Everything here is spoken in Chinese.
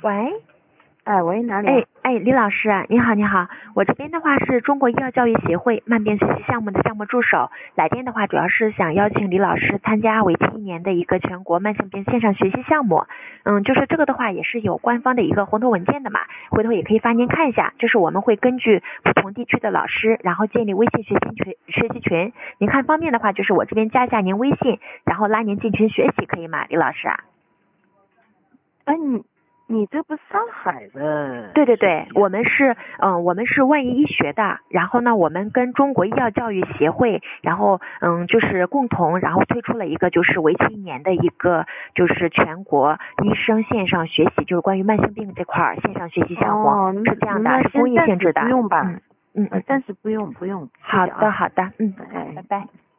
喂， 喂，哪里？ 李老师啊，你好，你好，我这边的话是中国医药教育协会慢变学习项目的项目助手，来电的话主要是想邀请李老师参加为期1年的一个全国慢性病线上学习项目。就是这个的话也是有官方的一个红头文件的嘛，回头也可以发您看一下。就是我们会根据不同地区的老师，然后建立微信学习群。您看方便的话，就是我这边加一下您微信，然后拉您进群学习，可以吗，李老师啊？ 你这不上海的？ 对，我们是万医学的，然后呢，我们跟中国医药教育协会，然后就是共同，然后推出了一个就是为期1年的一个就是全国医生线上学习，就是关于慢性病这块线上学习项目，是这样的，是公益性质的。 不用吧？ 暂时不用。 好的，拜拜。